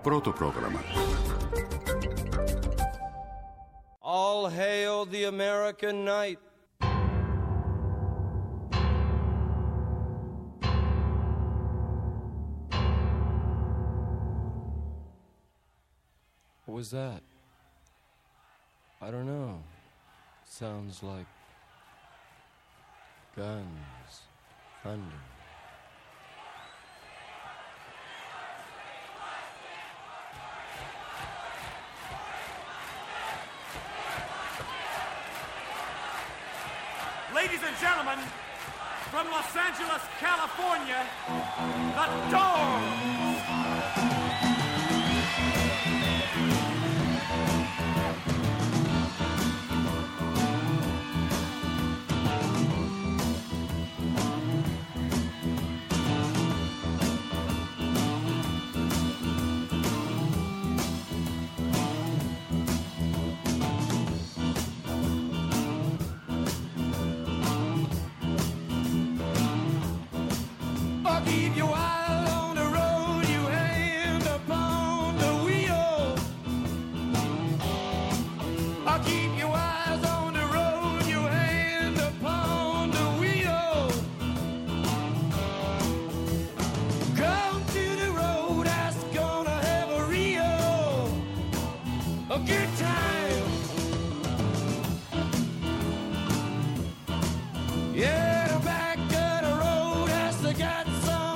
Protoprograma. All hail the American night. What was that? I don't know. Sounds like guns, thunder. Ladies and gentlemen, from Los Angeles, California, the Doors! Keep your eye on the road, you hand upon the wheel. I'll keep your eyes on the road, you hand upon the wheel. Come to the road, that's gonna have a good time. Yeah, the back of the road has to get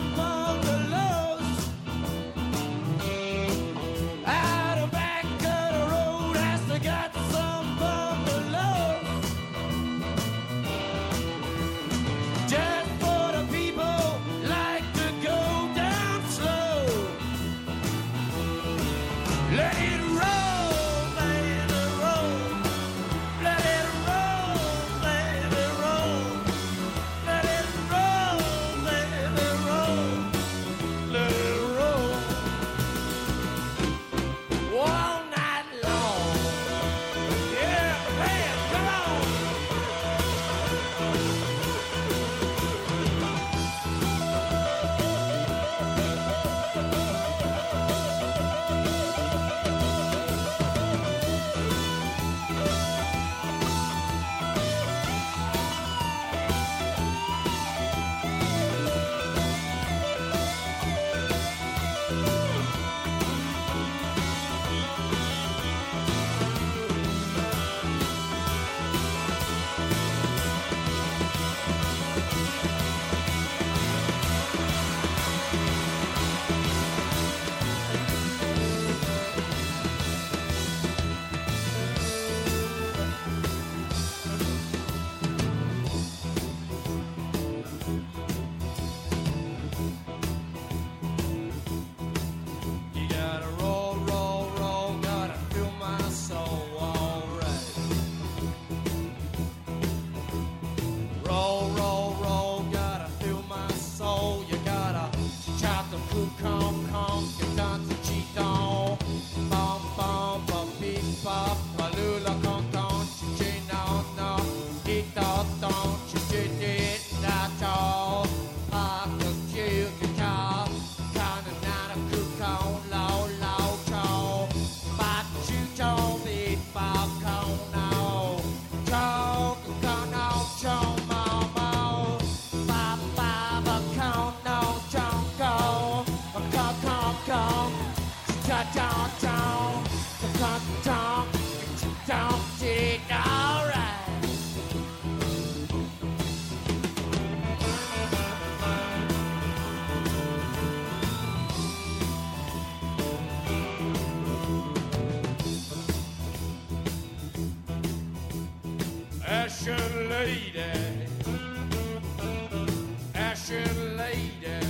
Ashen lady,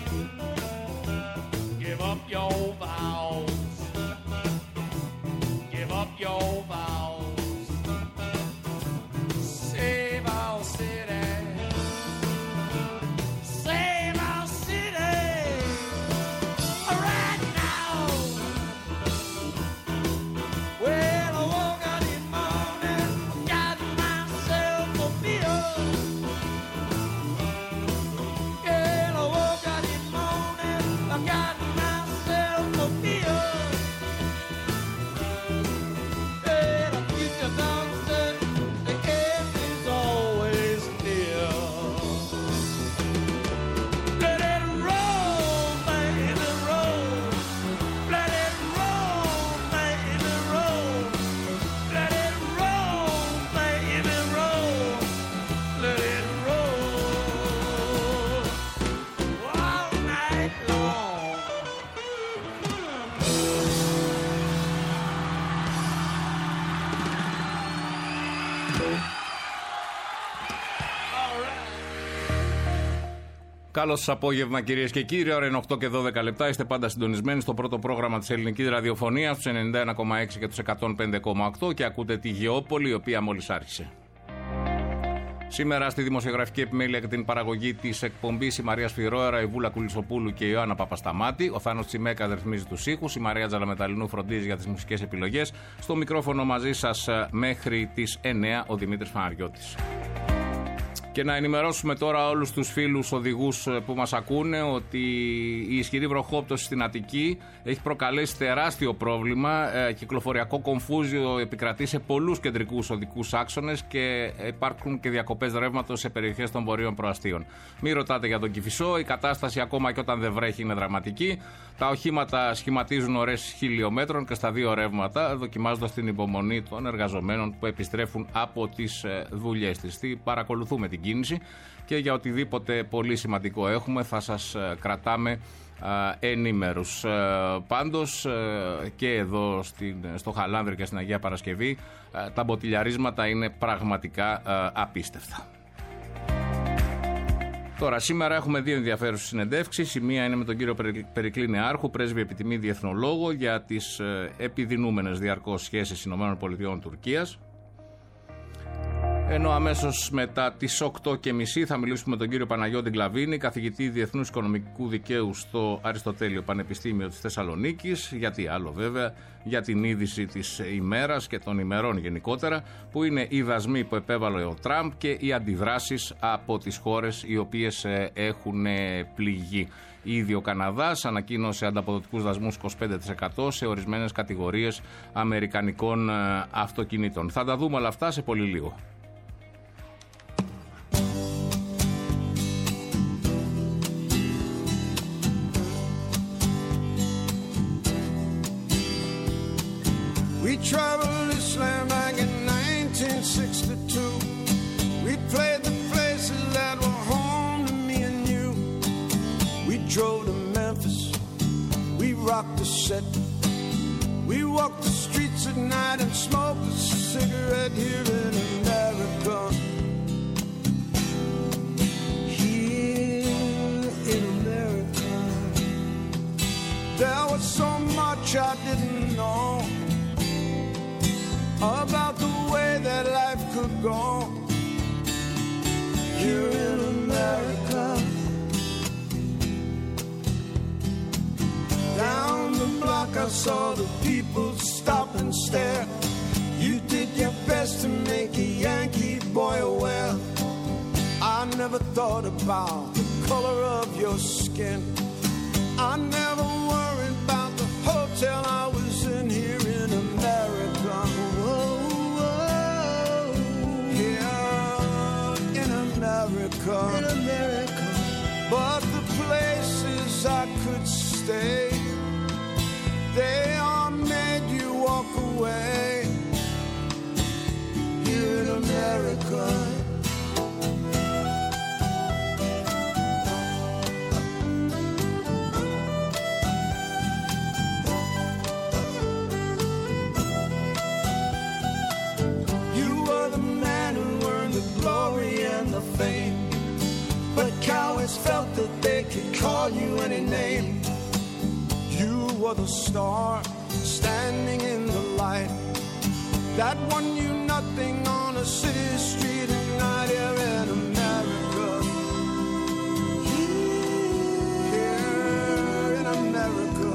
give up your vows, give up your vows, save our city, save our city, right now. Well, I woke up in the morning, got myself a beer. Καλώς σας απόγευμα, κυρίες και κύριοι. Ώρα είναι 8 και 12 λεπτά. Είστε πάντα συντονισμένοι στο πρώτο πρόγραμμα της ελληνικής ραδιοφωνίας, στους 91,6 και τους 105,8 και ακούτε τη Γεώπολη, η οποία μόλις άρχισε. Σήμερα στη δημοσιογραφική επιμέλεια και την παραγωγή της εκπομπής η Μαρία Σφυρόερα, η Βούλα Κουλισοπούλου και η Ιωάννα Παπασταμάτη. Ο Θάνος Τσιμέκα ρυθμίζει τους ήχους. Η Μαρία Τζαλαμεταλινού φροντίζει για τις μουσικές επιλογές. Στο μικρόφωνο μαζί σας μέχρι τις 9 ο Δημήτρης Φαναριώτης. Και να ενημερώσουμε τώρα όλους τους φίλους οδηγούς που μας ακούνε ότι η ισχυρή βροχόπτωση στην Αττική έχει προκαλέσει τεράστιο πρόβλημα. Κυκλοφοριακό κομφούζιο επικρατεί σε πολλούς κεντρικούς οδικούς άξονες και υπάρχουν και διακοπές ρεύματος σε περιοχές των βορείων προαστίων. Μην ρωτάτε για τον Κηφισό, η κατάσταση ακόμα και όταν δεν βρέχει είναι δραματική. Τα οχήματα σχηματίζουν ορές χιλιόμετρων και στα δύο ρεύματα, δοκιμάζοντας την υπομονή των εργαζομένων που επιστρέφουν από τις δουλειές της. Παρακολουθούμε την κίνηση και για οτιδήποτε πολύ σημαντικό έχουμε θα σας κρατάμε ενήμερους. Πάντως και εδώ στο Χαλάνδρη και στην Αγία Παρασκευή τα μποτιλιαρίσματα είναι πραγματικά απίστευτα. Τώρα, σήμερα έχουμε δύο ενδιαφέρουσες συνεντεύξεις. Η μία είναι με τον κύριο Περικλή Νεάρχου, πρέσβη επιτιμή διεθνολόγο, για τις επιδεινούμενες διαρκώς σχέσεις ΗΠΑ-Τουρκίας. Ενώ αμέσως μετά τις 8:30 θα μιλήσουμε με τον κύριο Παναγιώτη Γκλαβίνη, καθηγητή Διεθνούς Οικονομικού Δικαίου στο Αριστοτέλειο Πανεπιστήμιο της Θεσσαλονίκης. Γιατί άλλο βέβαια, για την είδηση της ημέρας και των ημερών γενικότερα, που είναι οι δασμοί που επέβαλε ο Τραμπ και οι αντιδράσεις από τις χώρες οι οποίες έχουν πληγεί. Ήδη ο Καναδάς ανακοίνωσε ανταποδοτικούς δασμούς 25% σε ορισμένες κατηγορίες αμερικανικών αυτοκινήτων. Θα τα δούμε όλα αυτά σε πολύ λίγο. We traveled Islam back in 1962. We played the places that were home to me and you. We drove to Memphis. We rocked the set. We walked the streets at night and smoked a cigarette here in America. Here in America. There was so much I didn't know about the way that life could go here in America. Down the block I saw the people stop and stare. You did your best to make a Yankee boy aware. I never thought about the color of your skin. I never worried about the hotel I was in here in America. In America, but the places I could stay, they all made you walk away. Here in America. You were the man who earned the glory and the fame. But cowards felt that they could call you any name. You were the star standing in the light that won you nothing on a city street at night here in America. Here in America.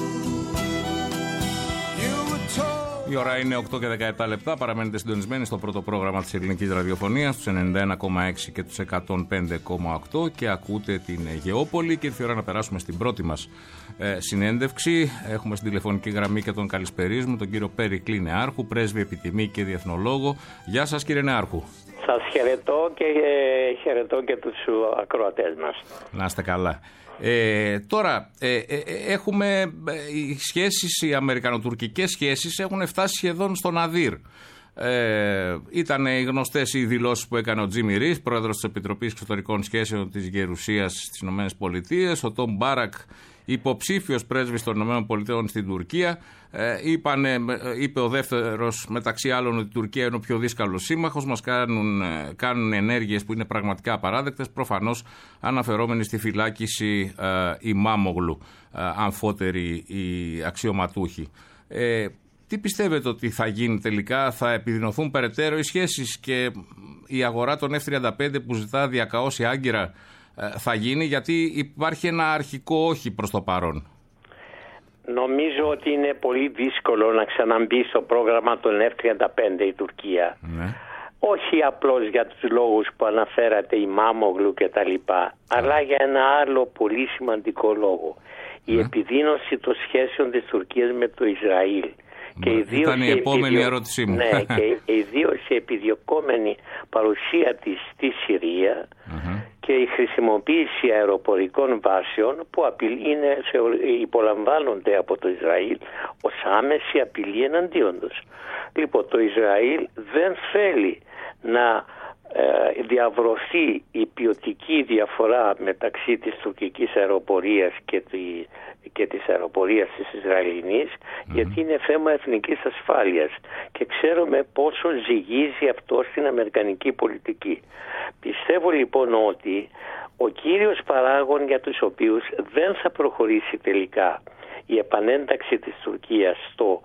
You were told. Η ώρα είναι 8 και 17 λεπτά. Παραμένετε συντονισμένοι στο πρώτο πρόγραμμα της ελληνικής ραδιοφωνίας, στους 91,6 και τους 105,8 και ακούτε την Γεώπολη. Και ήρθε η ώρα να περάσουμε στην πρώτη μας συνέντευξη. Έχουμε στην τηλεφωνική γραμμή και τον καλησπερίζουμε τον κύριο Περικλή Νεάρχου, πρέσβη επιτιμή και διεθνολόγο. Γεια σας, κύριε Νεάρχου. Σας χαιρετώ και χαιρετώ και τους ακροατές μας. Να είστε καλά. Τώρα έχουμε οι σχέσεις, οι αμερικανοτουρκικές σχέσεις έχουν φτάσει σχεδόν στον Αδύρ. Ήταν οι γνωστές οι δηλώσεις που έκανε ο Τζίμι Ρίς, πρόεδρος της Επιτροπής Εξωτερικών Σχέσεων της Γερουσίας στις ΗΠΑ. Ο Τόμ Μπάρακ υποψήφιος πρέσβης των ΗΠΑ στην Τουρκία. Είπε ο δεύτερος μεταξύ άλλων ότι η Τουρκία είναι ο πιο δύσκολος σύμμαχος, μας κάνουν ενέργειες που είναι πραγματικά απαράδεκτες, προφανώς αναφερόμενοι στη φυλάκιση Ιμάμογλου, αμφότεροι οι αξιωματούχοι. Τι πιστεύετε ότι θα γίνει τελικά, θα επιδεινωθούν περαιτέρω οι σχέσεις και η αγορά των F-35 που ζητά διακαώς η Άγκυρα θα γίνει, γιατί υπάρχει ένα αρχικό όχι προς το παρόν? Νομίζω ότι είναι πολύ δύσκολο να ξαναμπεί στο πρόγραμμα των F-35 η Τουρκία. Ναι. Όχι απλώς για τους λόγους που αναφέρατε, η Μάμογλου και τα λοιπά, αλλά για ένα άλλο πολύ σημαντικό λόγο. Η επιδείνωση των σχέσεων της Τουρκίας με το Ισραήλ. Και ήταν η επόμενη ερώτησή μου. Ναι, και ιδίως η επιδιωκόμενη παρουσία της στη Συρία και η χρησιμοποίηση αεροπορικών βάσεων που υπολαμβάνονται από το Ισραήλ ως άμεση απειλή εναντίον τους. Λοιπόν, το Ισραήλ δεν θέλει να διαβρωθεί η ποιοτική διαφορά μεταξύ της τουρκικής αεροπορίας και της αεροπορίας της Ισραηλινής, γιατί είναι θέμα εθνικής ασφάλειας και ξέρουμε πόσο ζυγίζει αυτό στην αμερικανική πολιτική. Πιστεύω λοιπόν ότι ο κύριος παράγων για τους οποίους δεν θα προχωρήσει τελικά η επανένταξη της Τουρκίας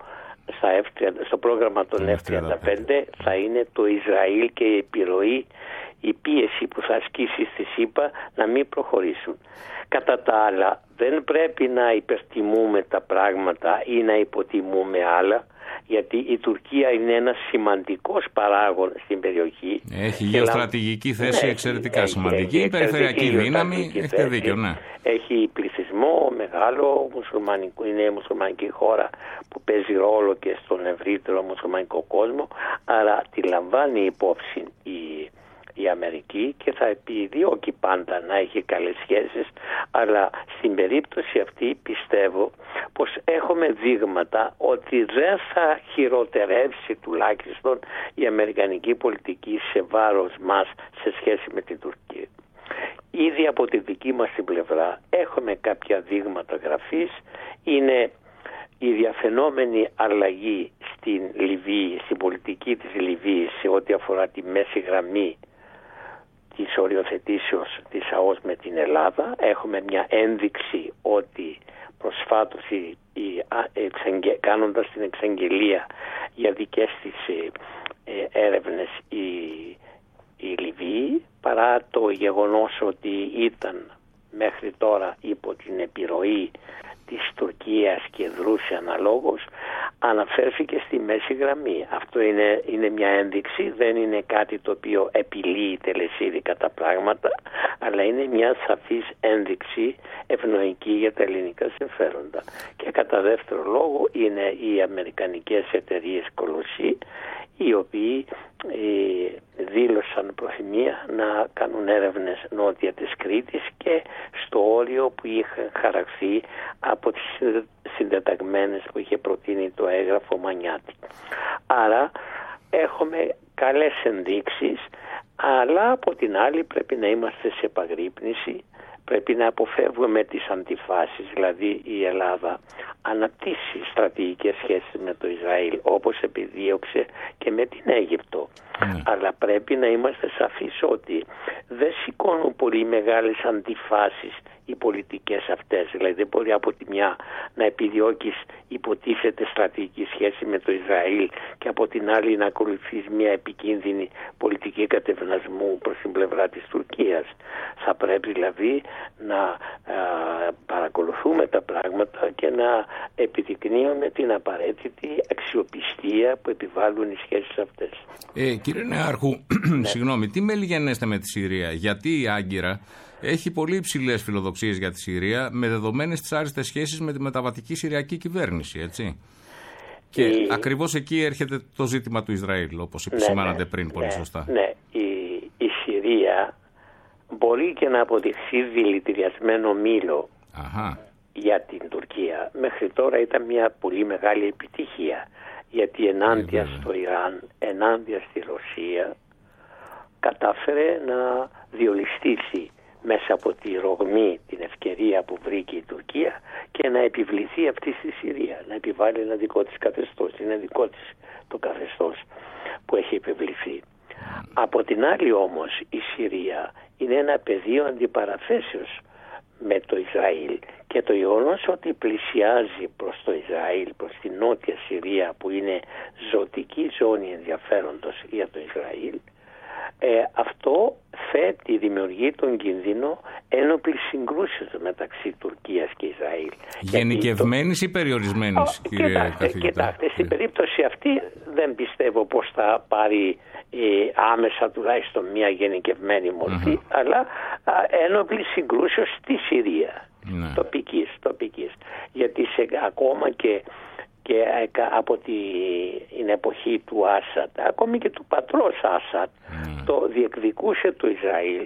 στο πρόγραμμα των F-35 θα είναι το Ισραήλ και η επιρροή, η πίεση που θα ασκήσει στη ΣΥΠΑ να μην προχωρήσουν. Κατά τα άλλα, δεν πρέπει να υπερτιμούμε τα πράγματα ή να υποτιμούμε άλλα, γιατί η Τουρκία είναι ένας σημαντικός παράγων στην περιοχή. Έχει γεωστρατηγική θέση εξαιρετικά σημαντική, η περιφερειακή δύναμη, έχετε δίκιο, ναι. Έχει πληθυσμό μεγάλο, είναι μουσουλμανική χώρα που παίζει ρόλο και στον ευρύτερο μουσουλμανικό κόσμο, άρα τη λαμβάνει υπόψη η Αμερική και θα επιδιώκει πάντα να έχει καλές σχέσεις, αλλά στην περίπτωση αυτή πιστεύω πως έχουμε δείγματα ότι δεν θα χειροτερεύσει τουλάχιστον η αμερικανική πολιτική σε βάρος μας σε σχέση με την Τουρκία. Ήδη από τη δική μας την πλευρά έχουμε κάποια δείγματα γραφής. Είναι η διαφαινόμενη αλλαγή στην Λιβύη, στην πολιτική της Λιβύης σε ό,τι αφορά τη μέση γραμμή της οριοθετήσεως της ΑΟΣ με την Ελλάδα. Έχουμε μια ένδειξη ότι προσφάτως κάνοντας την εξαγγελία για δικές της έρευνες η Λιβύη, παρά το γεγονός ότι ήταν μέχρι τώρα υπό την επιρροή της Τουρκίας και δρούσε αναλόγως, αναφέρθηκε στη μέση γραμμή. Αυτό είναι μια ένδειξη, δεν είναι κάτι το οποίο επιλύει τελεσίδικα τα πράγματα, αλλά είναι μια σαφής ένδειξη ευνοϊκή για τα ελληνικά συμφέροντα. Και κατά δεύτερο λόγο είναι οι αμερικανικές εταιρείες Κολοσσί, οι οποίοι δήλωσαν προθυμία να κάνουν έρευνες νότια της Κρήτης και στο όριο που είχαν χαραχθεί από τις συντεταγμένες που είχε προτείνει το έγγραφο Μανιάτη. Άρα έχουμε καλές ενδείξεις, αλλά από την άλλη πρέπει να είμαστε σε επαγρύπνηση. Πρέπει να αποφεύγουμε τις αντιφάσεις, δηλαδή η Ελλάδα αναπτύσσει στρατηγικές σχέσεις με το Ισραήλ όπως επιδίωξε και με την Αίγυπτο. Αλλά πρέπει να είμαστε σαφείς ότι δεν σηκώνουν πολύ μεγάλες αντιφάσεις οι πολιτικές αυτές. Δηλαδή δεν μπορεί από τη μια να επιδιώκεις υποτίθεται στρατηγική σχέση με το Ισραήλ και από την άλλη να ακολουθείς μια επικίνδυνη πολιτική κατευνασμού προς την πλευρά της Τουρκίας. Θα πρέπει δηλαδή να παρακολουθούμε τα πράγματα και να επιδεικνύουμε την απαραίτητη αξιοπιστία που επιβάλλουν οι σχέσεις αυτές. Κύριε Νεάρχου, συγγνώμη, τι μελιγενέστε με τη Συρία? Γιατί η Άγκυρα έχει πολύ υψηλές φιλοδοξίες για τη Συρία, με δεδομένες τις άριστες σχέσεις με τη μεταβατική συριακή κυβέρνηση, έτσι. Και ακριβώς εκεί έρχεται το ζήτημα του Ισραήλ, όπως επισημάνατε πριν πολύ σωστά. Ναι, η Συρία μπορεί και να αποδειχθεί δηλητηριασμένο μήλο για την Τουρκία. Μέχρι τώρα ήταν μια πολύ μεγάλη επιτυχία, γιατί ενάντια στο Ιράν, ενάντια στη Ρωσία, κατάφερε να διολιστήσει μέσα από τη ρογμή, την ευκαιρία που βρήκε η Τουρκία και να επιβληθεί αυτή στη Συρία, να επιβάλλει ένα δικό της καθεστώς. Είναι δικό της το καθεστώς που έχει επιβληθεί. Από την άλλη όμως η Συρία είναι ένα πεδίο αντιπαραθέσεως με το Ισραήλ και το γεγονός ότι πλησιάζει προς το Ισραήλ, προς την νότια Συρία που είναι ζωτική ζώνη ενδιαφέροντος για το Ισραήλ, αυτό θέτει, δημιουργεί τον κίνδυνο ένοπλης συγκρούσεως μεταξύ Τουρκίας και Ισραήλ. Γενικευμένης ή περιορισμένης, κύριε καθηγητά? Κοιτάξτε, στην περίπτωση αυτή δεν πιστεύω πως θα πάρει άμεσα τουλάχιστον μια γενικευμένη μορφή, αλλά ένοπλης συγκρούσεως στη Συρία, τοπικής. Γιατί ακόμα και από την εποχή του Άσαντ, ακόμη και του πατρός Άσαντ, το διεκδικούσε το Ισραήλ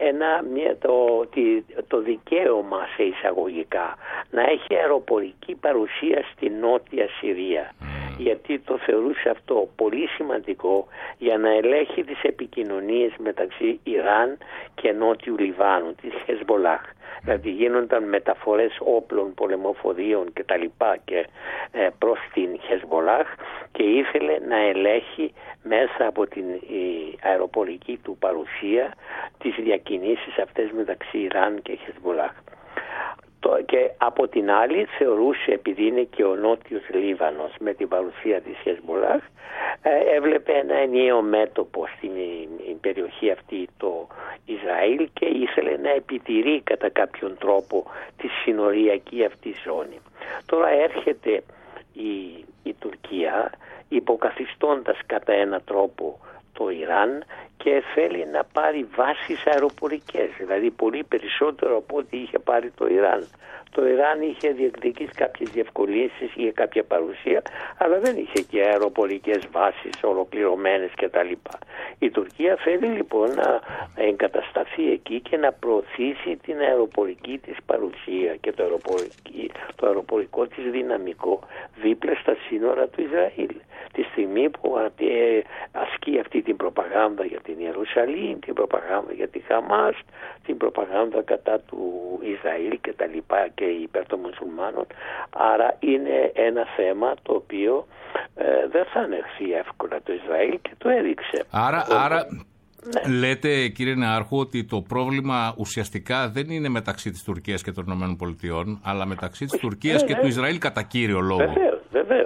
το δικαίωμα σε εισαγωγικά να έχει αεροπορική παρουσία στη νότια Συρία, γιατί το θεωρούσε αυτό πολύ σημαντικό για να ελέγχει τις επικοινωνίες μεταξύ Ιράν και Νότιου Λιβάνου, της Χεσμολάχ. Δηλαδή γίνονταν μεταφορές όπλων, πολεμοφορίων και τα λοιπά και προς την Χεσμολάχ και ήθελε να ελέγχει μέσα από την αεροπορική του παρουσία τις διακινήσεις αυτές μεταξύ Ιράν και Χεσμολάχ. Και από την άλλη θεωρούσε, επειδή είναι και ο Νότιος Λίβανος με την παρουσία της Χεσμολάχ, έβλεπε ένα ενιαίο μέτωπο στην περιοχή αυτή το Ισραήλ και ήθελε να επιτηρεί κατά κάποιον τρόπο τη συνοριακή αυτή ζώνη. Τώρα έρχεται η Τουρκία υποκαθιστώντας κατά έναν τρόπο το Ιράν και θέλει να πάρει βάσεις αεροπορικές, δηλαδή πολύ περισσότερο από ό,τι είχε πάρει το Ιράν. Το Ιράν είχε διεκδικήσει κάποιες διευκολύνσεις, είχε κάποια παρουσία, αλλά δεν είχε και αεροπορικές βάσεις ολοκληρωμένες κτλ. Η Τουρκία θέλει λοιπόν να εγκατασταθεί εκεί και να προωθήσει την αεροπορική της παρουσία και το αεροπορικό της δυναμικό δίπλα στα σύνορα του Ισραήλ. Τη στιγμή που ασκεί αυτή την προπαγάνδα για την Ιερουσαλήμ, την προπαγάνδα για τη Χαμάς, την προπαγάνδα κατά του Ισραήλ και τα λοιπά και υπέρ των μουσουλμάνων. Άρα είναι ένα θέμα το οποίο δεν θα ανεχθεί εύκολα το Ισραήλ και το έδειξε. Άρα λέτε, κύριε Νεάρχου, ότι το πρόβλημα ουσιαστικά δεν είναι μεταξύ της Τουρκίας και των ΗΠΑ, αλλά μεταξύ της Τουρκίας και του Ισραήλ κατά κύριο λόγο. Βεβαίως.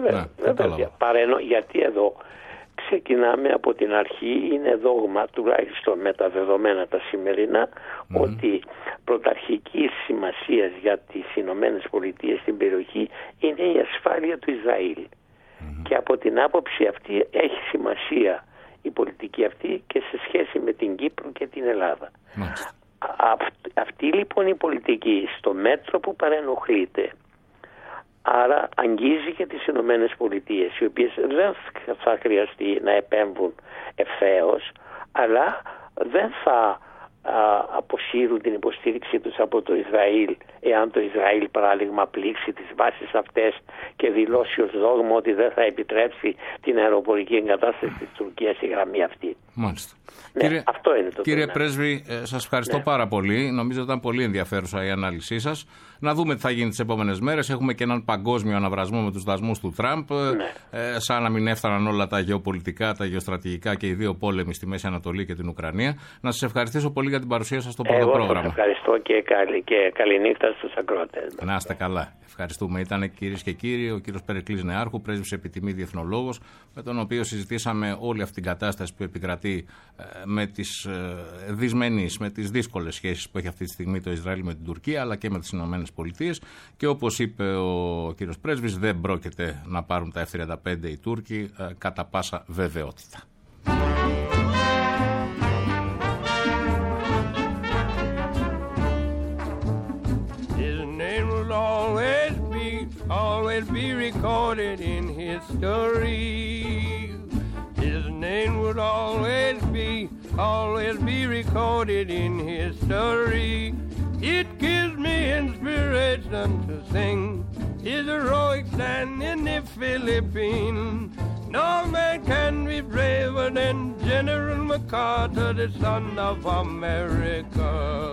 Γιατί εδώ ξεκινάμε από την αρχή, είναι δόγμα τουλάχιστον με τα δεδομένα τα σημερινά, ότι πρωταρχική σημασία για τις Ηνωμένες Πολιτείες στην περιοχή είναι η ασφάλεια του Ισραήλ. Και από την άποψη αυτή έχει σημασία η πολιτική αυτή και σε σχέση με την Κύπρο και την Ελλάδα. Αυτή λοιπόν η πολιτική στο μέτρο που παρενοχλείται, άρα αγγίζει και τις Ηνωμένες Πολιτείες, οι οποίες δεν θα χρειαστεί να επέμβουν ευθέως, αλλά δεν θα αποσύρουν την υποστήριξή τους από το Ισραήλ, εάν το Ισραήλ παράδειγμα πλήξει τις βάσεις αυτές και δηλώσει ως δόγμα ότι δεν θα επιτρέψει την αεροπορική εγκατάσταση της Τουρκίας στη γραμμή αυτή. Μάλιστα. Αυτό είναι το κύριε Πρέσβη, σας ευχαριστώ πάρα πολύ. Νομίζω ήταν πολύ ενδιαφέρουσα η ανάλυση σας. Να δούμε τι θα γίνει τις επόμενες μέρες. Έχουμε και έναν παγκόσμιο αναβρασμό με τους δασμούς του Τραμπ. Σαν να μην έφταναν όλα τα γεωπολιτικά, τα γεωστρατηγικά και οι δύο πόλεμοι στη Μέση Ανατολή και την Ουκρανία. Να σας ευχαριστήσω πολύ για την παρουσία σας στο πρώτο πρόγραμμα. Σας ευχαριστώ και καληνύχτα στους ακροατές. Να είστε καλά. Ευχαριστούμε. Ήταν, κυρίες και κύριοι, ο κύριος Περικλής Νεάρχου, πρέσβης επιτιμή διεθνολόγος, με τον οποίο συζητήσαμε όλη αυτή την κατάσταση που επικρατεί με τις δυσμενείς, με τις δύσκολες σχέσεις που έχει αυτή τη στιγμή το Ισραήλ με την Τουρκία, αλλά και με τις Ηνωμένες Πολιτείες. Και όπως είπε ο κύριος πρέσβης, δεν πρόκειται να πάρουν τα F-35 οι Τούρκοι κατά πάσα βεβαιότητα. Always be recorded in history. His name would always be recorded in history. It gives me inspiration to sing his heroic stand in the Philippines. No man can be braver than General MacArthur, the son of America.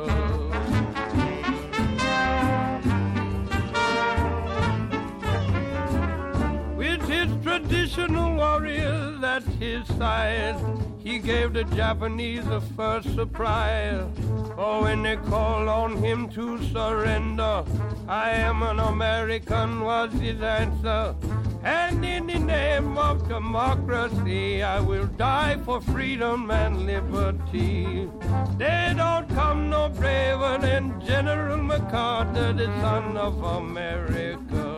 With his traditional warriors at his side, he gave the Japanese a first surprise. Oh, when they called on him to surrender, I am an American was his answer. And in the name of democracy, I will die for freedom and liberty. They don't come no braver than General MacArthur, the son of America.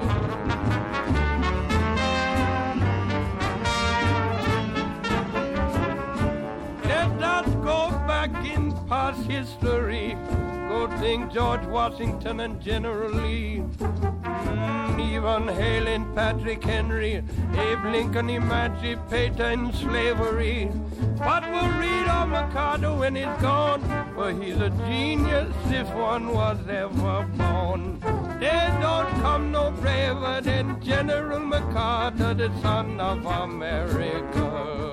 Let us go back in past history. Go think George Washington and General Lee. Even hailing Patrick Henry, Abe Lincoln emancipating slavery. But we'll read of MacArthur when he's gone, for he's a genius if one was ever born. There don't come no braver than General MacArthur, the son of America.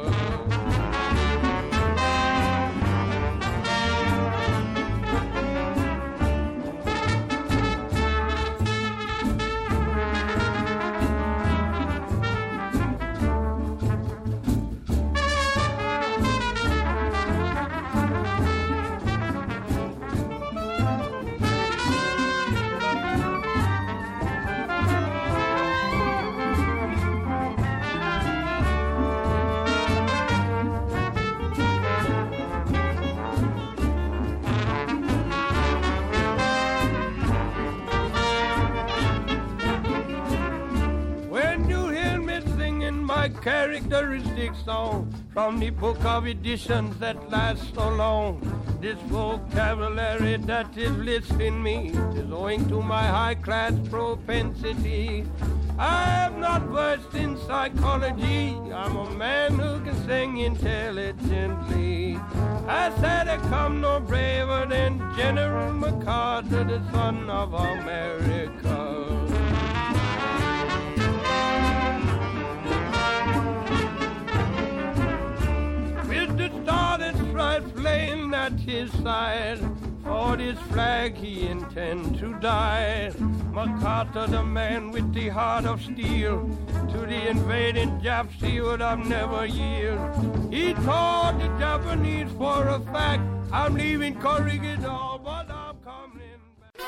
Characteristic song from the book of editions that last so long. This vocabulary that is listing me is owing to my high-class propensity. I am not versed in psychology. I'm a man who can sing intelligently. I said I come no braver than General MacArthur, the son of America. Started strife flame at his side. For this flag he intend to die. MacArthur, the man with the heart of steel, to the invading Japs he would have never yield. He told the Japanese for a fact, I'm leaving Corregidor, but I'm coming back.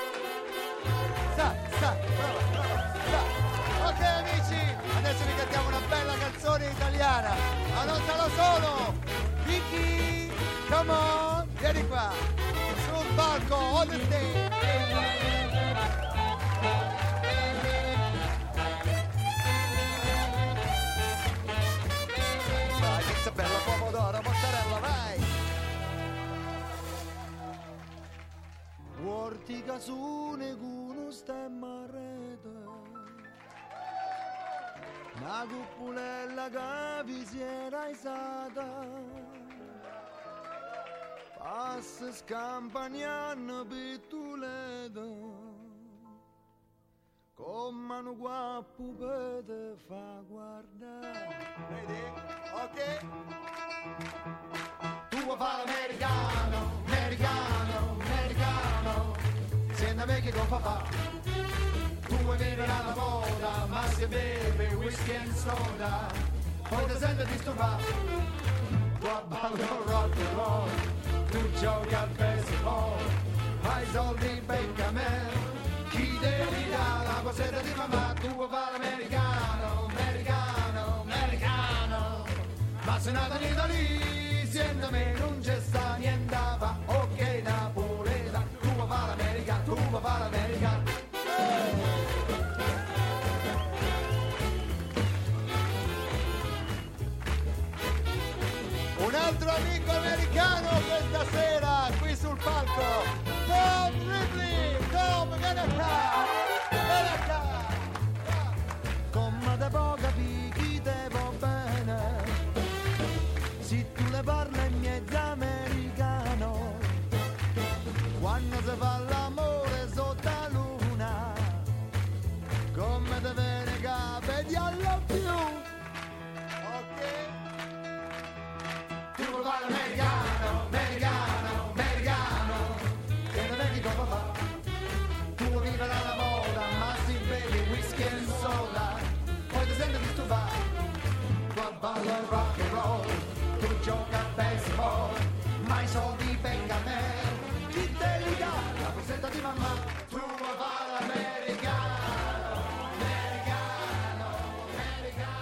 Ok amici, adesso vi cantiamo una bella canzone italiana, ma non sarò solo. Vicky, come on, vieni qua, sul palco, on the stage. Vai, pizza bella, pomodoro, mozzarella, vai. Vortica su neguno stemma rete, una cuppulella che vi si era isata. Passa scampagnano pittulete, come un guappo per te fa guardare. Vedi? Ok? Tu vuoi fare americano, americano, americano, senza me che con papà. Tu vuoi vivere alla moda, ma se bevi whisky and soda, poi ti senti disturbato. Tu abballo rock and roll, tu giochi al baseball, hai soldi becca me, chi devi dare la poseta di mamma. Tu vuoi fare americano, americano, americano, ma se nato in Italia, siendo me non c'è sta niente fa. Ok Napoleta, tu vuoi fare americano, tu vuoi fare americano. Un altro amico americano questa sera qui sul palco, Tom Ripley. Tom, vieni qua, vieni qua. Come te può capire chi te va bene, se tu le parli in mezzo americano, quando si fa l'amore sotto la luna, come te viene che vedi alla più. ball of rock and roll, tu gioca a baseball, ma i soldi venga a me. Chi te li dà? La possetta di mamma, tu va all'americano, americano, americano.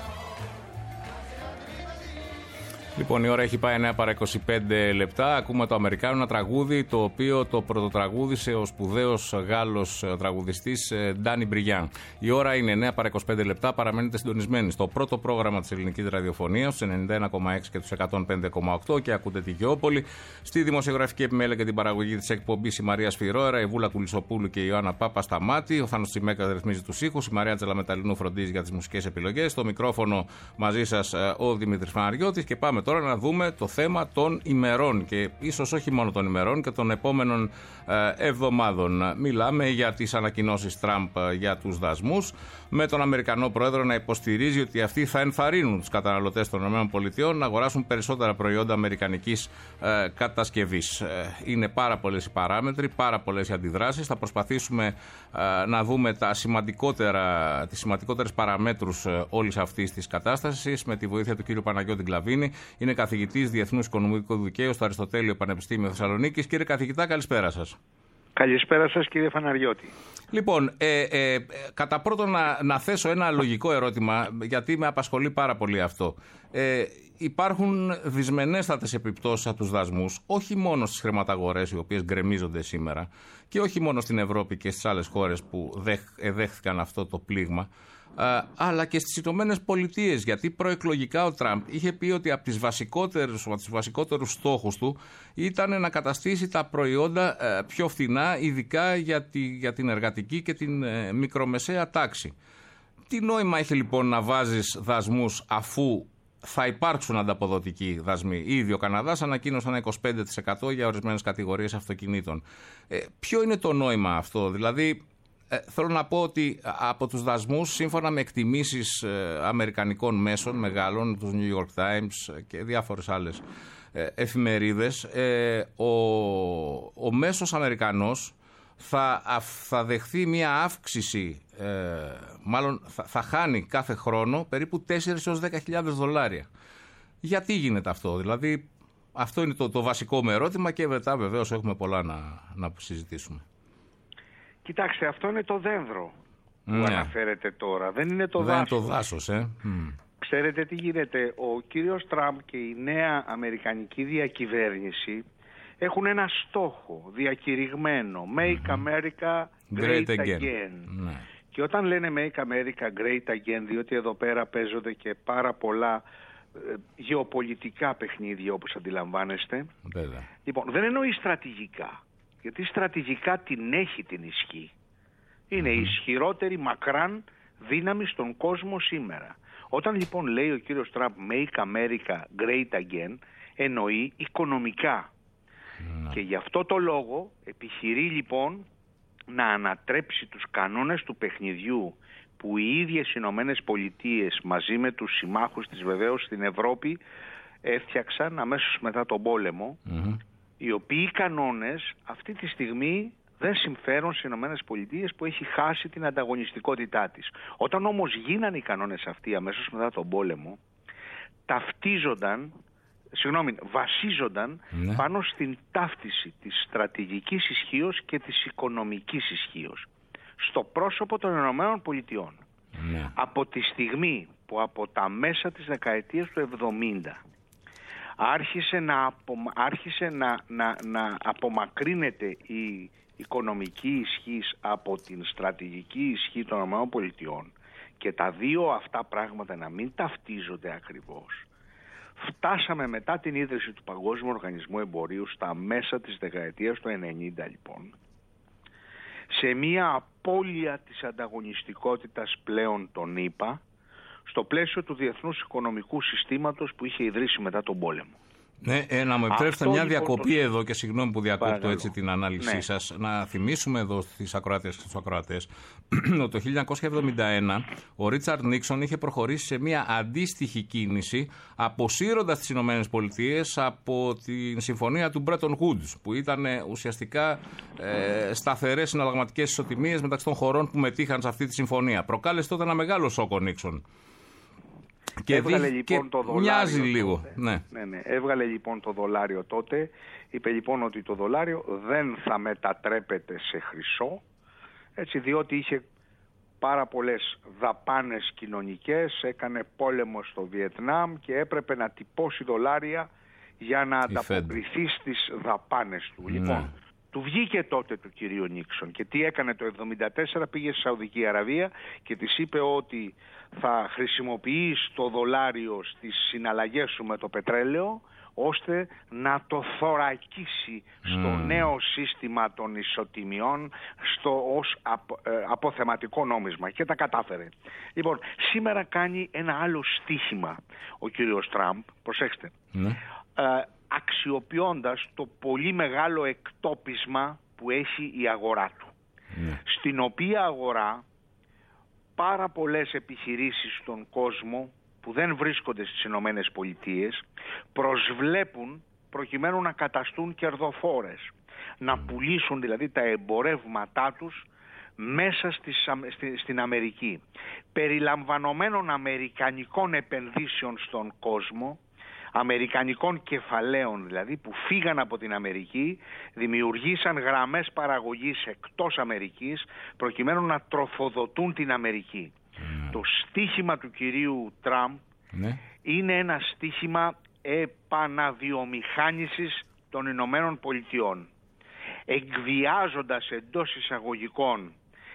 Λοιπόν, η ώρα έχει πάει 9 παρά 25 λεπτά. Ακούμε το Αμερικάνο, ένα τραγούδι το οποίο το πρωτοτραγούδισε ο σπουδαίος Γάλλος τραγουδιστής Ντάνι Μπριγιάν. Η ώρα είναι 9 παρά 25 λεπτά. Παραμένετε συντονισμένοι στο πρώτο πρόγραμμα της ελληνικής ραδιοφωνίας, στους 91,6 και τους 105,8 και ακούτε τη Γεώπολη. Στη δημοσιογραφική επιμέλεια και την παραγωγή της εκπομπής η Μαρία Σφυρόερα, η Βούλα Κουλισσοπούλου και η Ιωάννα Πάπα Σταμάτη. Ο Θάνος Τσιμέκας ρυθμίζει τους ήχους. Η Μαρία Τζελαμεταλινού φροντίζει για τις μουσικές επιλογές. Στο μικρόφωνο μαζί σας ο Δημήτρης Παναγιώτης και πάμε τώρα να δούμε το θέμα των ημερών και ίσως όχι μόνο των ημερών και των επόμενων εβδομάδων. Μιλάμε για τις ανακοινώσεις Τραμπ για τους δασμούς, με τον Αμερικανό Πρόεδρο να υποστηρίζει ότι αυτοί θα ενθαρρύνουν τους καταναλωτές των ΗΠΑ να αγοράσουν περισσότερα προϊόντα αμερικανικής κατασκευής. Είναι πάρα πολλές οι παράμετροι, πάρα πολλές οι αντιδράσεις. Θα προσπαθήσουμε να δούμε τις σημαντικότερες παραμέτρους όλης αυτής της κατάστασης με τη βοήθεια του κ. Παναγιώτη Γκλαβίνη. Είναι καθηγητής Διεθνούς Οικονομικού Δικαίου στο Αριστοτέλειο Πανεπιστήμιο Θεσσαλονίκης. Κύριε καθηγητά, καλησπέρα σας. Καλησπέρα σας, κύριε Φαναριώτη. Λοιπόν, κατά πρώτον να θέσω ένα λογικό ερώτημα, γιατί με απασχολεί πάρα πολύ αυτό. Υπάρχουν δυσμενέστατες επιπτώσεις από τους δασμούς, όχι μόνο στις χρηματαγορές οι οποίες γκρεμίζονται σήμερα και όχι μόνο στην Ευρώπη και στις άλλες χώρες που δέχθηκαν αυτό το πλήγμα, αλλά και στις Ηνωμένες Πολιτείες, γιατί προεκλογικά ο Τραμπ είχε πει ότι από τους βασικότερους στόχους του ήταν να καταστήσει τα προϊόντα πιο φθηνά, ειδικά για την εργατική και την μικρομεσαία τάξη. Τι νόημα έχει λοιπόν να βάζεις δασμούς αφού θα υπάρξουν ανταποδοτικοί δασμοί? Ήδη ο Καναδάς ανακοίνωσε ένα 25% για ορισμένες κατηγορίες αυτοκινήτων. Ποιο είναι το νόημα αυτό? Δηλαδή, θέλω να πω ότι από τους δασμούς, σύμφωνα με εκτιμήσεις αμερικανικών μέσων μεγάλων, τους New York Times και διάφορες άλλες εφημερίδες, ο μέσος Αμερικανός θα δεχθεί μια αύξηση, μάλλον θα χάνει κάθε χρόνο περίπου 4 έως 10.000 δολάρια. Γιατί γίνεται αυτό? Δηλαδή, αυτό είναι το βασικό με ερώτημα και μετά βεβαίως έχουμε πολλά να συζητήσουμε. Κοιτάξτε, αυτό είναι το δένδρο που αναφέρεται τώρα. Δεν είναι το δάσος. Δεν είναι το δάσος, Ξέρετε τι γίνεται? Ο κύριος Τραμπ και η νέα αμερικανική διακυβέρνηση έχουν ένα στόχο διακηρυγμένο. Make America Great Again. Και όταν λένε Make America Great Again, διότι εδώ πέρα παίζονται και πάρα πολλά γεωπολιτικά παιχνίδια, όπως αντιλαμβάνεστε. Βέβαια. Λοιπόν, δεν εννοεί στρατηγικά. Γιατί στρατηγικά την έχει την ισχύ. Είναι η ισχυρότερη μακράν δύναμη στον κόσμο σήμερα. Όταν λοιπόν λέει ο κύριος Τραμπ Make America Great Again, εννοεί οικονομικά. Και γι' αυτό το λόγο επιχειρεί λοιπόν να ανατρέψει τους κανόνες του παιχνιδιού που οι ίδιες Ηνωμένες Πολιτείες μαζί με τους συμμάχους της βεβαίως στην Ευρώπη έφτιαξαν αμέσως μετά τον πόλεμο, οι οποίοι κανόνες αυτή τη στιγμή δεν συμφέρουν στις Ηνωμένες Πολιτείες που έχει χάσει την ανταγωνιστικότητά της. Όταν όμως γίνανε οι κανόνες αυτοί αμέσως μετά τον πόλεμο, βασίζονταν πάνω στην ταύτιση της στρατηγικής ισχύως και της οικονομικής ισχύως στο πρόσωπο των Ηνωμένων Πολιτειών. Από τη στιγμή που από τα μέσα της δεκαετίας του 70 άρχισε να απομακρύνεται η οικονομική ισχύς από την στρατηγική ισχύ των ΗΠΑ και τα δύο αυτά πράγματα να μην ταυτίζονται ακριβώς, φτάσαμε μετά την ίδρυση του Παγκόσμιου Οργανισμού Εμπορίου στα μέσα της δεκαετίας του 90 λοιπόν σε μια απώλεια της ανταγωνιστικότητας πλέον των ΗΠΑ στο πλαίσιο του διεθνούς οικονομικού συστήματος που είχε ιδρύσει μετά τον πόλεμο. Ναι, να μου επιτρέψετε μια διακοπή εδώ και συγγνώμη που διακόπτω έτσι την ανάλυση σας. Να θυμίσουμε εδώ στις ακροάτες και στους ακροατές ότι το 1971 ο Ρίτσαρντ Νίξον είχε προχωρήσει σε μια αντίστοιχη κίνηση αποσύροντας τις Ηνωμένες Πολιτείες από τη συμφωνία του Bretton Woods που ήταν ουσιαστικά σταθερές συναλλαγματικές ισοτιμίες μεταξύ των χωρών που μετήχαν σε αυτή τη συμφωνία. Προκάλεσε τότε ένα μεγάλο σοκ ο Νίξον. Και έβγαλε λοιπόν το δολάριο. Μοιάζει λίγο. Ναι. Έβγαλε λοιπόν το δολάριο τότε. Είπε λοιπόν ότι το δολάριο δεν θα μετατρέπεται σε χρυσό, έτσι, διότι είχε πάρα πολλές δαπάνες κοινωνικές, έκανε πόλεμο στο Βιετνάμ και έπρεπε να τυπώσει δολάρια για να ανταποκριθεί στις δαπάνες του. Λοιπόν, του βγήκε τότε του κυρίου Νίξον και τι έκανε το 1974, πήγε στη Σαουδική Αραβία και της είπε ότι θα χρησιμοποιείς το δολάριο στις συναλλαγές σου με το πετρέλαιο ώστε να το θωρακίσει στο νέο σύστημα των ισοτιμιών ως αποθεματικό νόμισμα, και τα κατάφερε. Λοιπόν, σήμερα κάνει ένα άλλο στοίχημα ο κύριος Τραμπ, προσέξτε, αξιοποιώντας το πολύ μεγάλο εκτόπισμα που έχει η αγορά του, στην οποία αγορά πάρα πολλές επιχειρήσεις στον κόσμο που δεν βρίσκονται στις Ηνωμένες Πολιτείες προσβλέπουν προκειμένου να καταστούν κερδοφόρες, να πουλήσουν δηλαδή τα εμπορεύματά τους μέσα στην Αμερική, περιλαμβανομένων αμερικανικών επενδύσεων στον κόσμο, αμερικανικών κεφαλαίων δηλαδή που φύγαν από την Αμερική, δημιουργήσαν γραμμές παραγωγής εκτός Αμερικής προκειμένου να τροφοδοτούν την Αμερική. Το στίχημα του κυρίου Τραμπ είναι ένα στίχημα επαναβιομηχάνησης των Ηνωμένων Πολιτειών, εκβιάζοντας εντός εισαγωγικών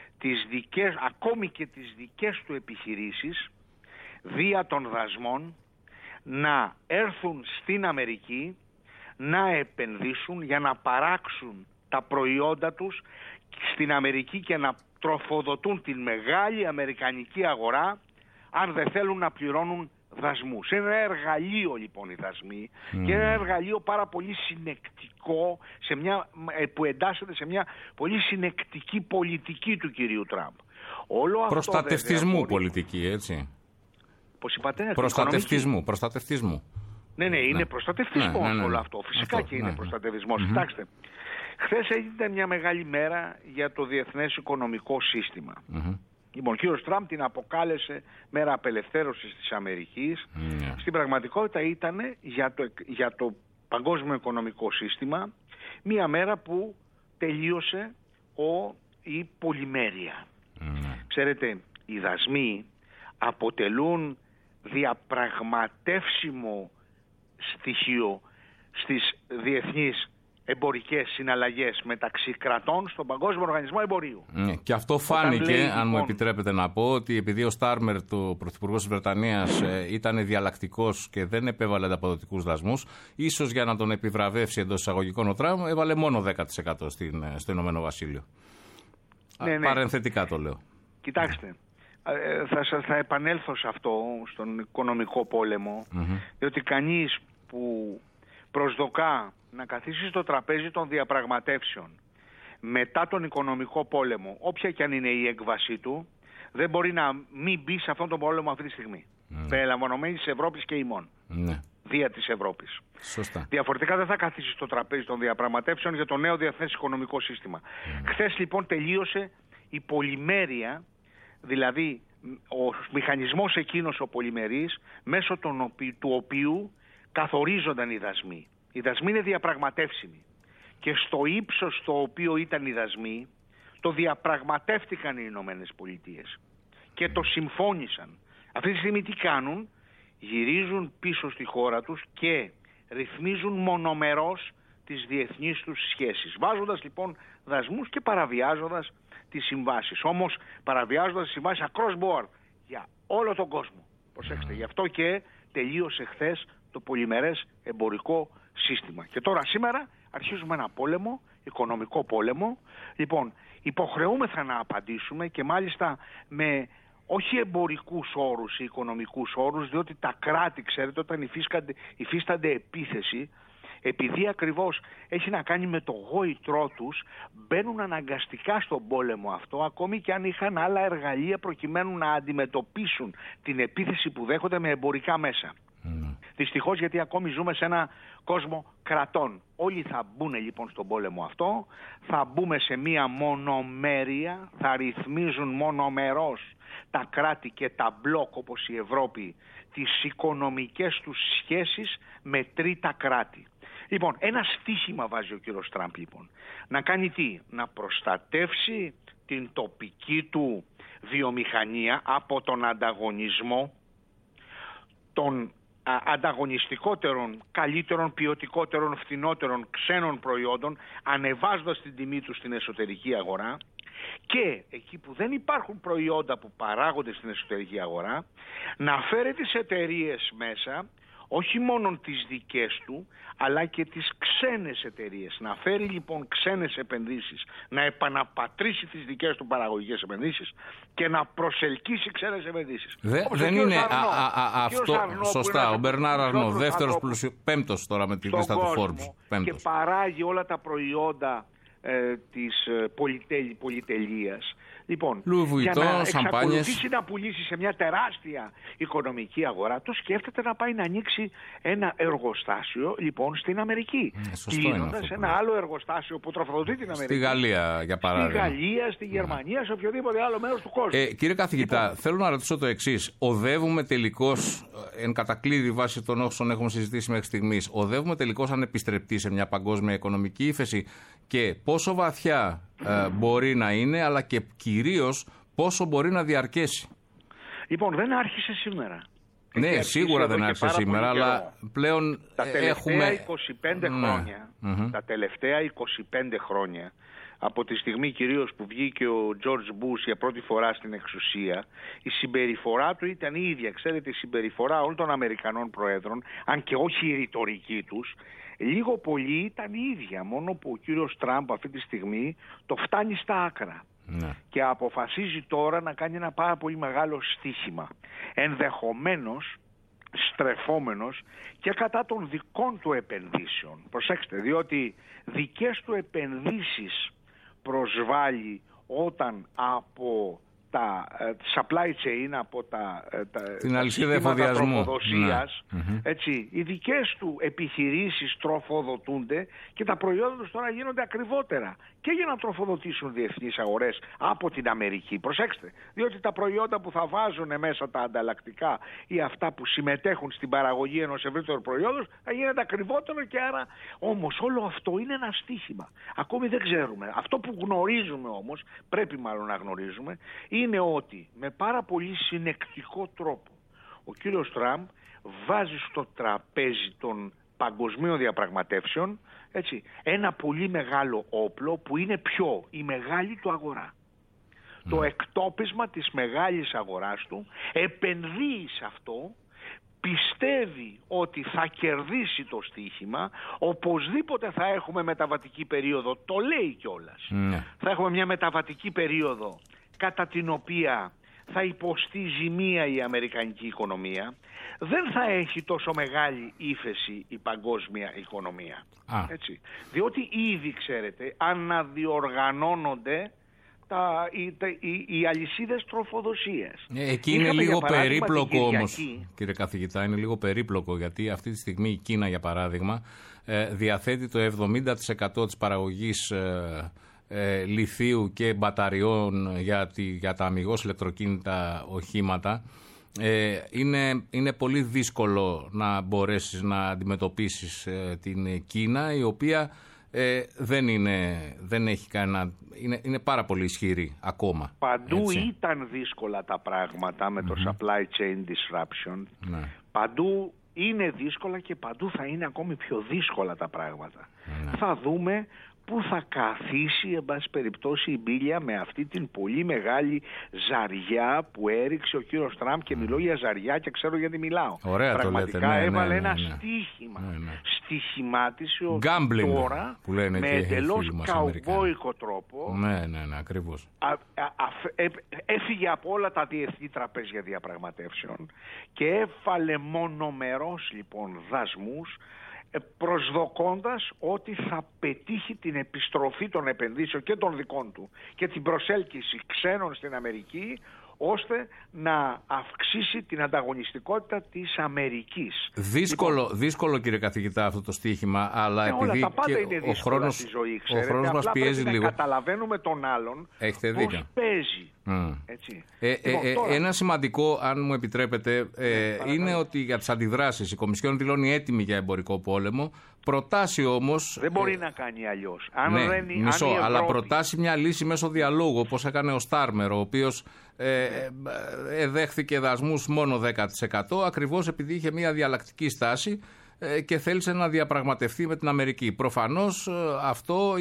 ακόμη και τις δικές του επιχειρήσεις δια των δασμών να έρθουν στην Αμερική, να επενδύσουν για να παράξουν τα προϊόντα τους στην Αμερική και να τροφοδοτούν την μεγάλη αμερικανική αγορά, αν δεν θέλουν να πληρώνουν δασμούς. Είναι ένα εργαλείο λοιπόν οι δασμοί και ένα εργαλείο πάρα πολύ συνεκτικό που εντάσσεται σε μια πολύ συνεκτική πολιτική του κυρίου Τραμπ. Προστατευτισμού πολιτική, έτσι. Πώς είπατε? Προστατευτισμού. Ναι, είναι προστατευτισμός όλο αυτό. Φυσικά και είναι προστατευτισμός. Κοιτάξτε, χθες έγινε μια μεγάλη μέρα για το διεθνές οικονομικό σύστημα. Λοιπόν, ο κύριος Τραμπ την αποκάλεσε μέρα απελευθέρωσης της Αμερικής. Στην πραγματικότητα ήταν για το παγκόσμιο οικονομικό σύστημα μια μέρα που τελείωσε η πολυμέρεια. Ξέρετε, οι δασμοί αποτελούν διαπραγματεύσιμο στοιχείο στις διεθνείς εμπορικές συναλλαγές μεταξύ κρατών στον Παγκόσμιο Οργανισμό Εμπορίου. Και αυτό φάνηκε, αν μου επιτρέπετε να πω, ότι επειδή ο Στάρμερ, το πρωθυπουργός της Βρετανίας, ήταν διαλλακτικός και δεν επέβαλε ανταποδοτικούς δασμούς, ίσως για να τον επιβραβεύσει εντός εισαγωγικών ο Τραμπ, έβαλε μόνο 10% στο Ηνωμένο Βασίλειο. Παρενθετικά το λέω. Κοιτάξτε, θα επανέλθω σε αυτό, στον οικονομικό πόλεμο, διότι κανείς που προσδοκά να καθίσει στο τραπέζι των διαπραγματεύσεων μετά τον οικονομικό πόλεμο, όποια και αν είναι η έκβασή του, δεν μπορεί να μην μπει σε αυτόν τον πόλεμο αυτή τη στιγμή. Περιλαμβανομένης της Ευρώπης και ημών. Δια της Ευρώπης. Σωστά. Διαφορετικά δεν θα καθίσει στο τραπέζι των διαπραγματεύσεων για το νέο διεθνές οικονομικό σύστημα. Χθες λοιπόν τελείωσε η πολυμέρεια, δηλαδή ο μηχανισμός εκείνος ο πολυμερής, μέσω του οποίου καθορίζονταν οι δασμοί. Οι δασμοί είναι διαπραγματεύσιμοι και στο ύψος στο οποίο ήταν οι δασμοί το διαπραγματεύτηκαν οι Ηνωμένες Πολιτείες και το συμφώνησαν. Αυτή τη στιγμή τι κάνουν? Γυρίζουν πίσω στη χώρα τους και ρυθμίζουν μονομερώς τις διεθνείς τους σχέσεις, βάζοντας λοιπόν δασμούς και παραβιάζοντας τις συμβάσεις. Όμως παραβιάζοντας τις συμβάσεις across board για όλο τον κόσμο. Προσέξτε, γι' αυτό και τελείωσε χθες το πολυμερές εμπορικό σύστημα. Και τώρα σήμερα αρχίζουμε ένα πόλεμο, οικονομικό πόλεμο. Λοιπόν, υποχρεούμεθα να απαντήσουμε και μάλιστα με όχι εμπορικούς όρους ή οικονομικούς όρους, διότι τα κράτη, ξέρετε, όταν υφίστανται επίθεση, επειδή ακριβώς έχει να κάνει με το γόητρό τους, μπαίνουν αναγκαστικά στον πόλεμο αυτό, ακόμη και αν είχαν άλλα εργαλεία προκειμένου να αντιμετωπίσουν την επίθεση που δέχονται με εμπορικά μέσα. Δυστυχώς, γιατί ακόμη ζούμε σε ένα κόσμο κρατών. Όλοι θα μπουν λοιπόν στον πόλεμο αυτό, θα μπούμε σε μία μονομέρεια, θα ρυθμίζουν μονομερώς τα κράτη και τα μπλοκ όπως η Ευρώπη τις οικονομικές τους σχέσεις με τρίτα κράτη. Λοιπόν, ένα στίχημα βάζει ο κύριος Τραμπ λοιπόν. Να κάνει τι? Να προστατεύσει την τοπική του βιομηχανία από τον ανταγωνισμό των ανταγωνιστικότερων, καλύτερων, ποιοτικότερων, φθηνότερων ξένων προϊόντων, ανεβάζοντας την τιμή τους στην εσωτερική αγορά, και εκεί που δεν υπάρχουν προϊόντα που παράγονται στην εσωτερική αγορά, να φέρει τις εταιρείες μέσα, όχι μόνο τις δικές του, αλλά και τις ξένες εταιρείες. Να φέρει λοιπόν ξένες επενδύσεις, να επαναπατρίσει τις δικές του παραγωγικές επενδύσεις και να προσελκύσει ξένες επενδύσεις. Δεν είναι αυτό σωστά. Ο Μπερνάρ Αρνό, δεύτερος πέμπτος τώρα με τη λίστα του Forbes. Και παράγει όλα τα προϊόντα της πολυτελείας. Λοιπόν, για να εξακολουθήσει να πουλήσει σε μια τεράστια οικονομική αγορά, το σκέφτεται να πάει να ανοίξει ένα εργοστάσιο λοιπόν στην Αμερική. Κλείνοντας ένα άλλο εργοστάσιο που τροφοδοτεί την Αμερική. Στη Γαλλία, για παράδειγμα. Στη Γαλλία, στη Γερμανία, σε οποιοδήποτε άλλο μέρος του κόσμου. Κύριε καθηγητά, λοιπόν, θέλω να ρωτήσω το εξής. Οδεύουμε τελικώς, εν κατακλείδη βάσει των όσων έχουμε συζητήσει μέχρι στιγμής, οδεύουμε τελικώς ανεπιστρεπτή σε μια παγκόσμια οικονομική ύφεση, και πόσο βαθιά μπορεί να είναι, αλλά και κυρίως πόσο μπορεί να διαρκέσει? Λοιπόν, δεν άρχισε σήμερα. Ναι, σίγουρα δεν άρχισε σήμερα, αλλά πλέον τα τελευταία έχουμε 25 χρόνια, τα τελευταία 25 χρόνια, από τη στιγμή κυρίως που βγήκε ο George Bush για πρώτη φορά στην εξουσία, η συμπεριφορά του ήταν η ίδια. Ξέρετε, η συμπεριφορά όλων των Αμερικανών προέδρων, αν και όχι η ρητορική τους, λίγο πολύ ήταν η ίδια, μόνο που ο κύριος Τραμπ αυτή τη στιγμή το φτάνει στα άκρα. Ναι. Και αποφασίζει τώρα να κάνει ένα πάρα πολύ μεγάλο στοίχημα, ενδεχομένως στρεφόμενος και κατά των δικών του επενδύσεων. Προσέξτε, διότι δικές του επενδύσεις προσβάλλει όταν από τα supply chain, από την αλυσίδα εφοδιασμού τροφοδοσίας, έτσι, οι δικές του επιχειρήσεις τροφοδοτούνται και τα προϊόντα τους τώρα γίνονται ακριβότερα και για να τροφοδοτήσουν διεθνείς αγορές από την Αμερική. Προσέξτε, διότι τα προϊόντα που θα βάζουν μέσα, τα ανταλλακτικά ή αυτά που συμμετέχουν στην παραγωγή ενός ευρύτερου προϊόντος, θα γίνεται ακριβότερο, και άρα όμως όλο αυτό είναι ένα στοίχημα. Ακόμη δεν ξέρουμε. Αυτό που γνωρίζουμε όμως, πρέπει μάλλον να γνωρίζουμε, είναι ότι με πάρα πολύ συνεκτικό τρόπο ο κύριος Τραμπ βάζει στο τραπέζι των παγκοσμίων διαπραγματεύσεων, έτσι, ένα πολύ μεγάλο όπλο που είναι η μεγάλη του αγορά. Το εκτόπισμα της μεγάλης αγοράς του, επενδύει σε αυτό, πιστεύει ότι θα κερδίσει το στοίχημα, οπωσδήποτε θα έχουμε μεταβατική περίοδο, το λέει κιόλας. Θα έχουμε μια μεταβατική περίοδο κατά την οποία θα υποστεί ζημία η αμερικανική οικονομία, δεν θα έχει τόσο μεγάλη ύφεση η παγκόσμια οικονομία. Έτσι. Διότι ήδη, ξέρετε, αναδιοργανώνονται οι αλυσίδες τροφοδοσίας. Εκεί είναι λίγο περίπλοκο όμως, κύριε καθηγητά, είναι λίγο περίπλοκο, γιατί αυτή τη στιγμή η Κίνα, για παράδειγμα, διαθέτει το 70% της παραγωγής λιθίου και μπαταριών για τα αμιγώς ηλεκτροκίνητα οχήματα. Είναι πολύ δύσκολο να μπορέσεις να αντιμετωπίσεις την Κίνα, η οποία δεν έχει κανένα, είναι πάρα πολύ ισχυρή ακόμα. Παντού έτσι ήταν δύσκολα τα πράγματα με το supply chain disruption. Παντού είναι δύσκολα και παντού θα είναι ακόμη πιο δύσκολα τα πράγματα. Θα δούμε πού θα καθίσει, εν πάση περιπτώσει, η μπίλια με αυτή την πολύ μεγάλη ζαριά που έριξε ο κύριος Τραμπ, και μιλώ για ζαριά και ξέρω γιατί μιλάω. Ωραία, πραγματικά το λέτε. Έβαλε ένα στοίχημα. Στοιχημάτισε τώρα που λένε με εντελώς καουμπόικο τρόπο. Ναι, ακριβώς. Έφυγε από όλα τα διεθνή τραπέζια διαπραγματεύσεων και έβαλε μονομερώς λοιπόν δασμούς, προσδοκώντας ότι θα πετύχει την επιστροφή των επενδύσεων και των δικών του και την προσέλκυση ξένων στην Αμερική, ώστε να αυξήσει την ανταγωνιστικότητα της Αμερικής. Δύσκολο κύριε καθηγητά αυτό το στοίχημα, αλλά επειδή όλα τα πάντα είναι ο χρόνος, στη ζωή, ο χρόνος μας πιέζει λίγο. Να καταλαβαίνουμε τον άλλον πώς παίζει. Έτσι. Τώρα... Ένα σημαντικό, αν μου επιτρέπετε, είναι ότι για τις αντιδράσεις η Κομισιόν δηλώνει έτοιμη για εμπορικό πόλεμο. Προτάσει όμως... Δεν μπορεί να κάνει αλλιώς. Αλλά προτάσει μια λύση μέσω διαλόγου, όπως έκανε ο Στάρμερ, ο οποίος δέχθηκε δασμούς μόνο 10%, ακριβώς επειδή είχε μια διαλλακτική στάση και θέλησε να διαπραγματευτεί με την Αμερική. Προφανώς αυτό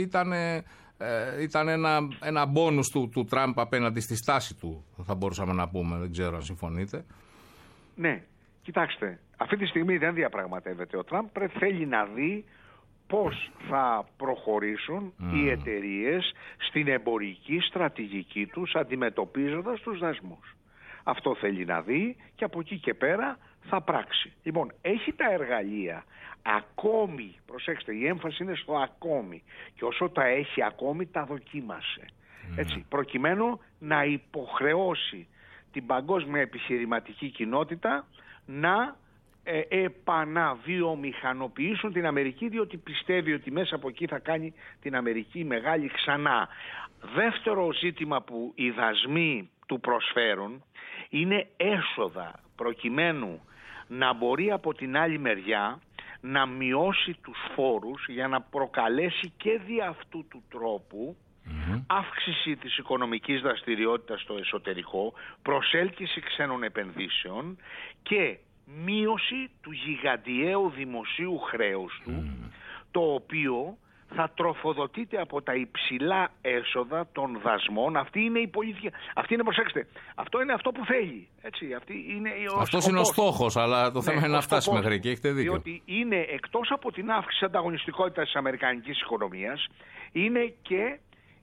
ήταν ένα μπόνους του Τραμπ απέναντι στη στάση του, θα μπορούσαμε να πούμε, δεν ξέρω αν συμφωνείτε. Ναι, κοιτάξτε, αυτή τη στιγμή δεν διαπραγματεύεται ο Τραμπ, θέλει να δει πώς θα προχωρήσουν οι εταιρείες στην εμπορική στρατηγική τους αντιμετωπίζοντας τους δασμούς. Αυτό θέλει να δει και από εκεί και πέρα θα πράξει. Λοιπόν, έχει τα εργαλεία ακόμη, προσέξτε, η έμφαση είναι στο ακόμη, και όσο τα έχει ακόμη τα δοκίμασε. Έτσι, προκειμένου να υποχρεώσει την παγκόσμια επιχειρηματική κοινότητα να επαναβιομηχανοποιήσουν την Αμερική, διότι πιστεύει ότι μέσα από εκεί θα κάνει την Αμερική μεγάλη ξανά. Δεύτερο ζήτημα που οι δασμοί του προσφέρουν είναι έσοδα, προκειμένου να μπορεί από την άλλη μεριά να μειώσει τους φόρους για να προκαλέσει και δι' αυτού του τρόπου αύξηση της οικονομικής δραστηριότητας στο εσωτερικό, προσέλκυση ξένων επενδύσεων και μείωση του γιγαντιαίου δημοσίου χρέους του, το οποίο θα τροφοδοτείται από τα υψηλά έσοδα των δασμών. Αυτή είναι η πολιτική. Αυτή είναι, προσέξτε, αυτό είναι αυτό που θέλει. Έτσι, αυτός είναι ο στόχος, αλλά το θέμα είναι να φτάσει μέχρι εκεί. Έχετε δίκιο. Διότι είναι, εκτός από την αύξηση ανταγωνιστικότητας της αμερικανικής οικονομίας, είναι και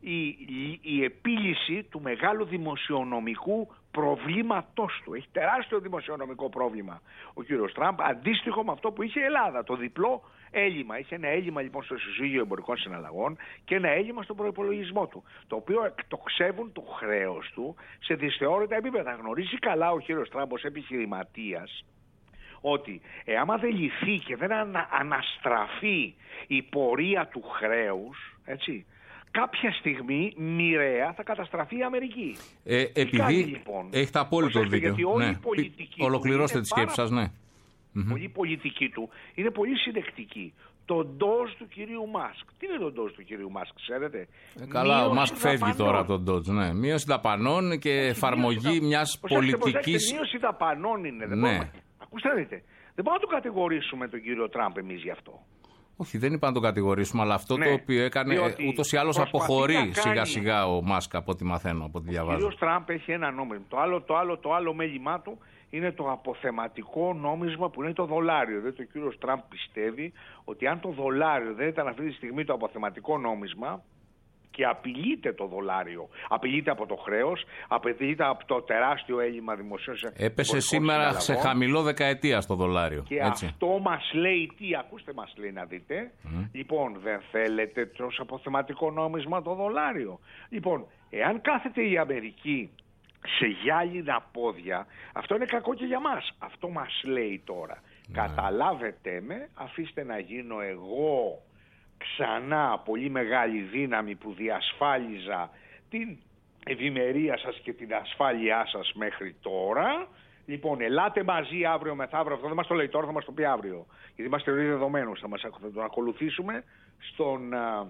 η επίλυση του μεγάλου δημοσιονομικού προβλήματός του. Έχει τεράστιο δημοσιονομικό πρόβλημα ο κύριος Τραμπ, αντίστοιχο με αυτό που είχε η Ελλάδα, το διπλό έλλειμμα. Είχε ένα έλλειμμα λοιπόν στο ισοζύγιο εμπορικών συναλλαγών και ένα έλλειμμα στον προϋπολογισμό του, το οποίο εκτοξεύουν το χρέος του σε δυσθεώρητα επίπεδα. Γνωρίζει καλά ο κύριος Τραμπ ως επιχειρηματίας ότι άμα δεν λυθεί και δεν αναστραφεί η πορεία του χρέους, έτσι, κάποια στιγμή μοιραία θα καταστραφεί η Αμερική. Επειδή λοιπόν, έχετε απόλυτο δίκιο. Γιατί όλη η πολιτική ολοκληρώστε τη σκέψη σας, ναι. Όλη η πολιτική του είναι πολύ συνεκτική. Το ντόζ του κυρίου Μάσκ. Τι είναι το ντόζ του κυρίου Μάσκ, ξέρετε? Καλά, μείωση ο Μάσκ φεύγει τώρα τον ντόζ. Ναι. Μείωση δαπανών και εφαρμογή μιας πολιτικής. Μείωση δαπανών είναι. Ακούστε, δείτε. Δεν μπορούμε να τον κατηγορήσουμε τον κύριο Τραμπ εμείς γι' αυτό. Όχι, δεν είπα να τον κατηγορήσουμε, αλλά αυτό το οποίο έκανε ούτως ή άλλως αποχωρεί σιγά σιγά ο Μάσκ, από ό,τι μαθαίνω, από ό,τι διαβάζω. Ο κύριος Τραμπ έχει ένα νόμισμα. Το άλλο μέλημά του είναι το αποθεματικό νόμισμα που είναι το δολάριο. Δηλαδή ο κύριος Τραμπ πιστεύει ότι αν το δολάριο δεν ήταν αυτή τη στιγμή το αποθεματικό νόμισμα και απειλείται το δολάριο, απειλείται από το χρέος, απειλείται από το τεράστιο έλλειμμα δημοσίων συναλλαγών. Έπεσε σήμερα σε χαμηλό δεκαετία στο δολάριο. Και έτσι. Αυτό μας λέει τι, ακούστε μας λέει να δείτε. Λοιπόν, δεν θέλετε ως αποθεματικό νόμισμα το δολάριο. Λοιπόν, εάν κάθεται η Αμερική σε γυάλινα πόδια, αυτό είναι κακό και για μας. Αυτό μας λέει τώρα. Καταλάβετε με, αφήστε να γίνω εγώ ξανά πολύ μεγάλη δύναμη που διασφάλιζα την ευημερία σας και την ασφάλειά σας μέχρι τώρα. Λοιπόν, ελάτε μαζί αύριο μεθαύριο, αυτό δεν μας το λέει τώρα, θα μας το πει αύριο, γιατί είμαστε ήδη δεδομένους, θα τον ακολουθήσουμε στον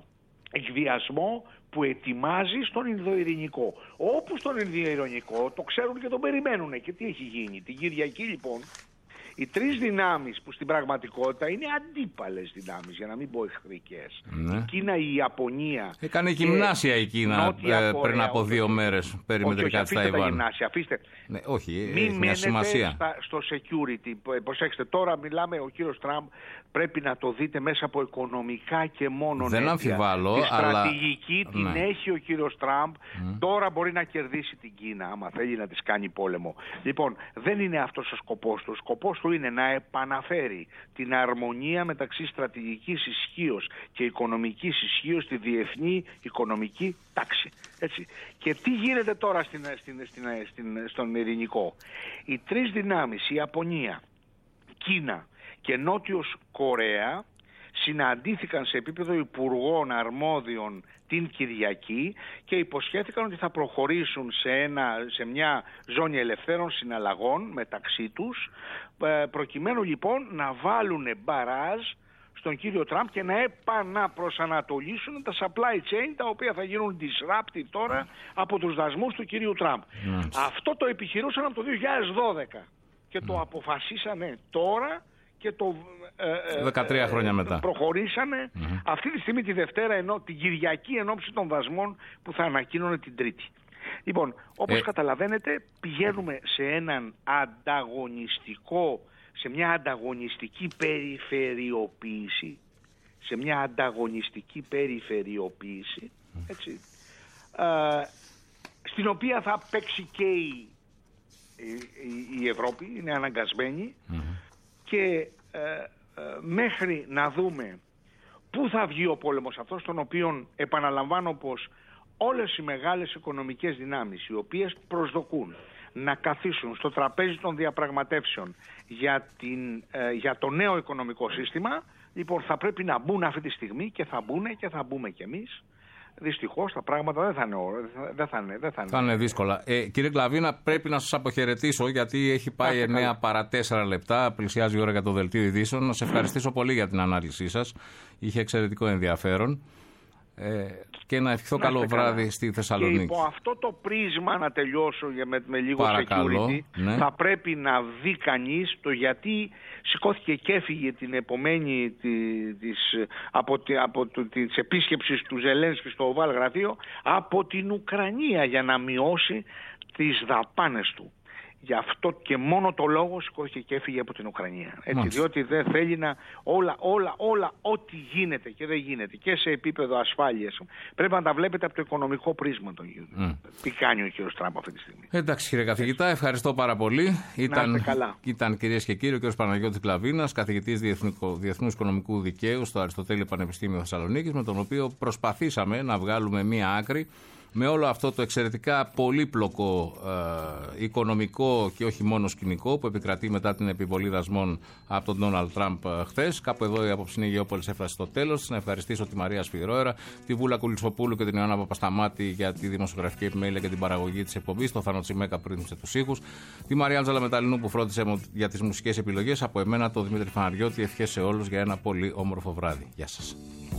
εκβιασμό που ετοιμάζει στον Ινδοειρηνικό. Όπου στον Ινδοειρηνικό το ξέρουν και τον περιμένουν. Και τι έχει γίνει? Την Κυριακή λοιπόν οι τρεις δυνάμεις που στην πραγματικότητα είναι αντίπαλες δυνάμεις, για να μην πω εχθρικές. Η Κίνα, η Ιαπωνία. Έκανε γυμνάσια η Κίνα πριν από 2 μέρες περιμετρικά της Ταϊβάν. Τα γυμνάσια, αφήστε. Ναι, όχι, μην μια σημασία. Στο security. Προσέξτε, τώρα μιλάμε, ο κύριος Τραμπ πρέπει να το δείτε μέσα από οικονομικά και μόνο. Δεν αμφιβάλλω. Τη στρατηγική την έχει ο κύριος Τραμπ. Τώρα μπορεί να κερδίσει την Κίνα, άμα θέλει να της κάνει πόλεμο. Λοιπόν, δεν είναι αυτός ο σκοπός του. Ο σκοπός του είναι να επαναφέρει την αρμονία μεταξύ στρατηγικής ισχύως και οικονομικής ισχύως στη διεθνή οικονομική τάξη. Έτσι. Και τι γίνεται τώρα στον ειρηνικό? Οι τρεις δυνάμεις, η Ιαπωνία, Κίνα και Νότιος Κορέα, συναντήθηκαν σε επίπεδο υπουργών αρμόδιων την Κυριακή και υποσχέθηκαν ότι θα προχωρήσουν σε μια ζώνη ελευθέρων συναλλαγών μεταξύ τους, προκειμένου λοιπόν να βάλουν μπαράζ στον κύριο Τραμπ και να επαναπροσανατολίσουν τα supply chain, τα οποία θα γίνουν disrupted τώρα από τους δασμούς του κύριου Τραμπ. Αυτό το επιχειρούσαν από το 2012 και το αποφασίσανε τώρα και το 13 χρόνια μετά προχωρήσανε αυτή τη στιγμή τη Δευτέρα, την Κυριακή, εν ώψη των δασμών που θα ανακοίνωνε την Τρίτη. Λοιπόν, όπως καταλαβαίνετε, πηγαίνουμε σε μια ανταγωνιστική περιφερειοποίηση, έτσι, στην οποία θα παίξει και η Ευρώπη, είναι αναγκασμένη, και μέχρι να δούμε πού θα βγει ο πόλεμος αυτός, τον οποίον επαναλαμβάνω πως όλες οι μεγάλες οικονομικές δυνάμεις, οι οποίες προσδοκούν να καθίσουν στο τραπέζι των διαπραγματεύσεων για το νέο οικονομικό σύστημα, λοιπόν θα πρέπει να μπουν αυτή τη στιγμή, και θα μπουν και θα μπούμε κι εμείς. Δυστυχώς τα πράγματα δεν θα είναι δύσκολα. Κύριε Γκλαβίνα, πρέπει να σας αποχαιρετήσω, γιατί έχει πάει 9 παρά 4 λεπτά, πλησιάζει η ώρα για το δελτίο ειδήσεων. Να σε ευχαριστήσω πολύ για την ανάλυση σας. Είχε εξαιρετικό ενδιαφέρον. Και να ευχηθώ καλό βράδυ στη Θεσσαλονίκη. Και υπό αυτό το πρίσμα, να τελειώσω με λίγο security, ναι. Θα πρέπει να δει κανείς το γιατί σηκώθηκε και έφυγε την επομένη από της επίσκεψης του Ζελένσκι στο Οβάλ Γραφείο από την Ουκρανία, για να μειώσει τις δαπάνες του. Γι' αυτό και μόνο το λόγο σηκώθηκε και έφυγε από την Ουκρανία. Έτσι, διότι δεν θέλει να όλα ό,τι γίνεται και δεν γίνεται και σε επίπεδο ασφάλειας πρέπει να τα βλέπετε από το οικονομικό πρίσμα. Τι κάνει ο κ. Τραμπ αυτή τη στιγμή. Εντάξει, κύριε καθηγητά, ευχαριστώ πάρα πολύ. Ήταν κυρίες και κύριοι ο κ. Παναγιώτης Γκλαβίνας, καθηγητής Διεθνούς Οικονομικού Δικαίου στο Αριστοτέλειο Πανεπιστήμιο Θεσσαλονίκης, με τον οποίο προσπαθήσαμε να βγάλουμε μία άκρη με όλο αυτό το εξαιρετικά πολύπλοκο οικονομικό και όχι μόνο σκηνικό που επικρατεί μετά την επιβολή δασμών από τον Ντόναλντ Τραμπ χθες. Κάπου εδώ η απόψινή Γεώπολης έφτασε στο τέλος. Να ευχαριστήσω τη Μαρία Σφυρόερα, τη Βούλα Κουλισοπούλου και την Ιωάννα Παπασταμάτη για τη δημοσιογραφική επιμέλεια και την παραγωγή της εκπομπής, το Θάνο Τσιμέκα που ρύθμισε τους ήχους, τη Μαρία Άντζελα Μεταλλινού που φρόντισε για τις μουσικές επιλογές. Από εμένα, το Δημήτρη Φαναριώτη, ευχές σε όλους για ένα πολύ όμορφο βράδυ. Γεια σας.